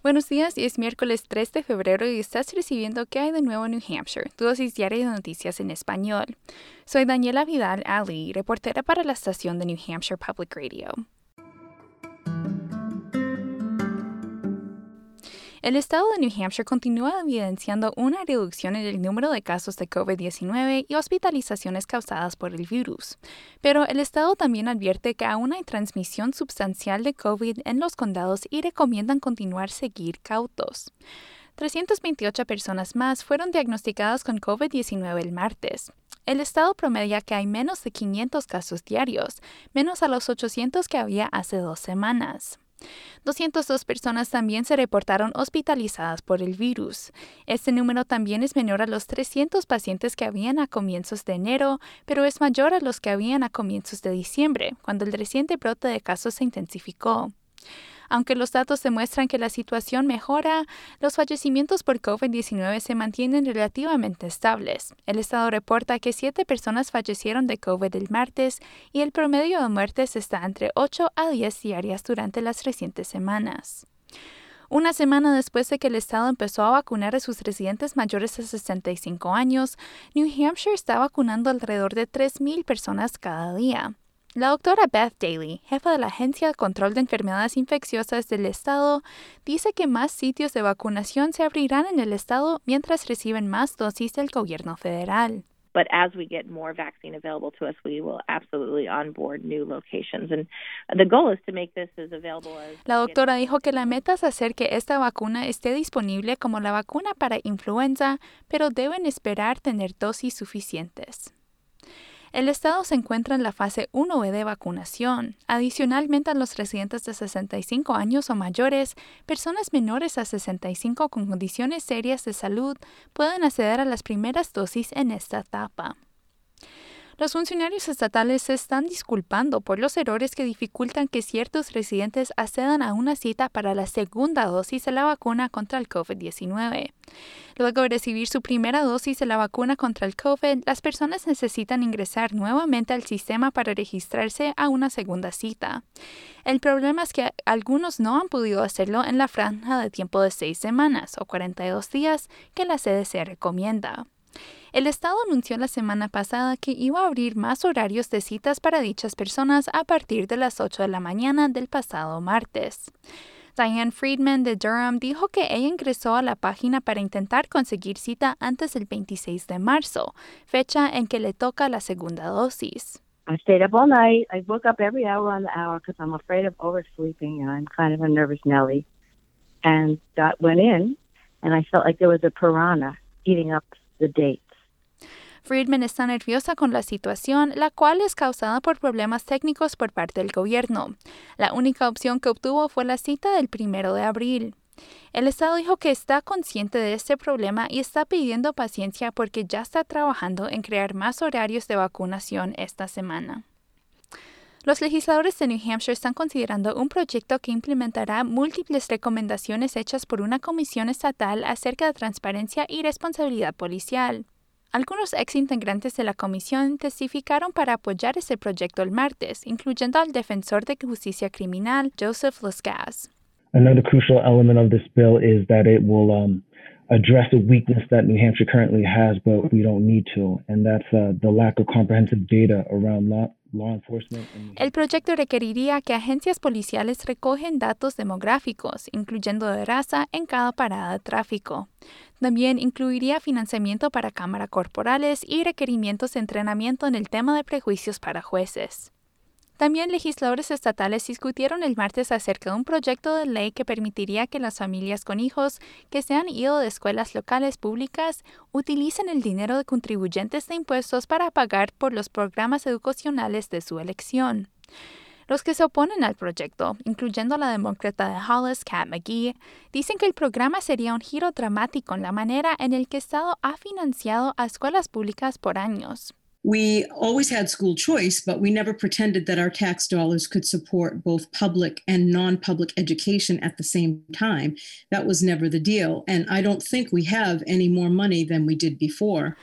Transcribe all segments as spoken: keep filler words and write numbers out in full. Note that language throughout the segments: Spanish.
Buenos días, es miércoles tres de febrero y estás recibiendo ¿Qué hay de nuevo en New Hampshire? Tu dosis diaria de noticias en español. Soy Daniela Vidal Ali, reportera para la estación de New Hampshire Public Radio. El estado de New Hampshire continúa evidenciando una reducción en el número de casos de COVID diecinueve y hospitalizaciones causadas por el virus. Pero el estado también advierte que aún hay transmisión sustancial de COVID en los condados y recomiendan continuar seguir cautos. trescientas veintiocho personas más fueron diagnosticadas con COVID diecinueve el martes. El estado promedia que hay menos de quinientos casos diarios, menos a los ochocientos que había hace dos semanas. doscientas dos personas también se reportaron hospitalizadas por el virus. Este número también es menor a los trescientos pacientes que habían a comienzos de enero, pero es mayor a los que habían a comienzos de diciembre, cuando el reciente brote de casos se intensificó. Aunque los datos demuestran que la situación mejora, los fallecimientos por COVID diecinueve se mantienen relativamente estables. El estado reporta que siete personas fallecieron de COVID el martes y el promedio de muertes está entre ocho a diez diarias durante las recientes semanas. Una semana después de que el estado empezó a vacunar a sus residentes mayores de sesenta y cinco años, New Hampshire está vacunando alrededor de tres mil personas cada día. La doctora Beth Daly, jefa de la Agencia de Control de Enfermedades Infecciosas del estado, dice que más sitios de vacunación se abrirán en el estado mientras reciben más dosis del gobierno federal. But as we get more vaccine available to us, we will absolutely onboard new locations. And the goal is to make this as available as... La doctora dijo que la meta es hacer que esta vacuna esté disponible como la vacuna para influenza, pero deben esperar tener dosis suficientes. El estado se encuentra en la fase uno B de vacunación. Adicionalmente, a los residentes de sesenta y cinco años o mayores, personas menores a sesenta y cinco con condiciones serias de salud pueden acceder a las primeras dosis en esta etapa. Los funcionarios estatales se están disculpando por los errores que dificultan que ciertos residentes accedan a una cita para la segunda dosis de la vacuna contra el COVID diecinueve. Luego de recibir su primera dosis de la vacuna contra el COVID, las personas necesitan ingresar nuevamente al sistema para registrarse a una segunda cita. El problema es que algunos no han podido hacerlo en la franja de tiempo de seis semanas o cuarenta y dos días que la C D C recomienda. El estado anunció la semana pasada que iba a abrir más horarios de citas para dichas personas a partir de las ocho de la mañana del pasado martes. Diane Friedman de Durham dijo que ella ingresó a la página para intentar conseguir cita antes del veintiséis de marzo, fecha en que le toca la segunda dosis. I stayed up all night. I woke up every hour on the hour because I'm afraid of oversleeping and I'm kind of a nervous Nelly. And got went in and I felt like there was a piranha eating up the dates. Friedman está nerviosa con la situación, la cual es causada por problemas técnicos por parte del gobierno. La única opción que obtuvo fue la cita del primero de abril. El estado dijo que está consciente de este problema y está pidiendo paciencia porque ya está trabajando en crear más horarios de vacunación esta semana. Los legisladores de New Hampshire están considerando un proyecto que implementará múltiples recomendaciones hechas por una comisión estatal acerca de transparencia y responsabilidad policial. Algunos ex integrantes de la comisión testificaron para apoyar ese proyecto el martes, incluyendo al defensor de justicia criminal, Joseph Luscaz. Another crucial element of this bill is that it will um, address a weakness that New Hampshire currently has, but we don't need to, and that's uh, the lack of comprehensive data around law, law enforcement. El proyecto requeriría que agencias policiales recogen datos demográficos, incluyendo de raza, en cada parada de tráfico. También incluiría financiamiento para cámaras corporales y requerimientos de entrenamiento en el tema de prejuicios para jueces. También legisladores estatales discutieron el martes acerca de un proyecto de ley que permitiría que las familias con hijos que se han ido de escuelas locales públicas utilicen el dinero de contribuyentes de impuestos para pagar por los programas educacionales de su elección. Los que se oponen al proyecto, incluyendo a la demócrata de Hollis, Kat McGee, dicen que el programa sería un giro dramático en la manera en el que el Estado ha financiado a escuelas públicas por años. We always had school choice, but we never pretended that our tax dollars could support both public and non-public education at the same time. That was never the deal, and I don't think we have any more money than we did before.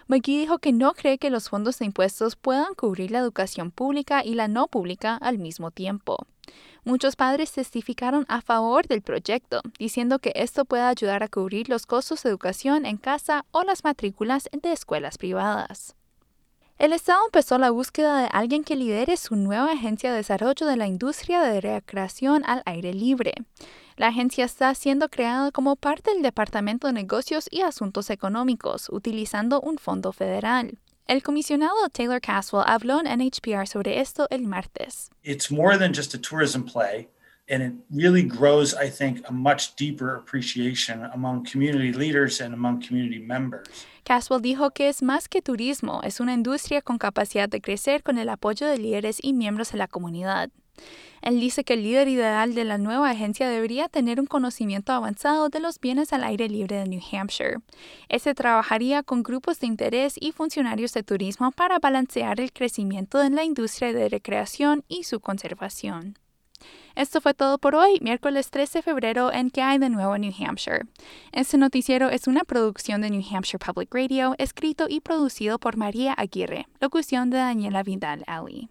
McGee dijo que no cree que los fondos de impuestos puedan cubrir la educación pública y la no pública al mismo tiempo. Muchos padres testificaron a favor del proyecto, diciendo que esto puede ayudar a cubrir los costos de educación en casa o las matrículas de escuelas privadas. El Estado empezó la búsqueda de alguien que lidere su nueva agencia de desarrollo de la industria de recreación al aire libre. La agencia está siendo creada como parte del Departamento de Negocios y Asuntos Económicos, utilizando un fondo federal. El comisionado Taylor Caswell habló en N H P R sobre esto el martes. It's more than just a tourism play, and it really grows, I think, a much deeper appreciation among community leaders and among community members. Caswell dijo que es más que turismo, es una industria con capacidad de crecer con el apoyo de líderes y miembros de la comunidad. Él dice que el líder ideal de la nueva agencia debería tener un conocimiento avanzado de los bienes al aire libre de New Hampshire. Este trabajaría con grupos de interés y funcionarios de turismo para balancear el crecimiento en la industria de recreación y su conservación. Esto fue todo por hoy, miércoles trece de febrero, en ¿Qué hay de nuevo en New Hampshire? Este noticiero es una producción de New Hampshire Public Radio, escrito y producido por María Aguirre, locución de Daniela Vidal-Ali.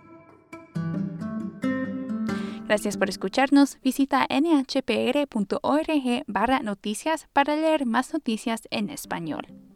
Gracias por escucharnos. Visita n h p r punto org barra noticias para leer más noticias en español.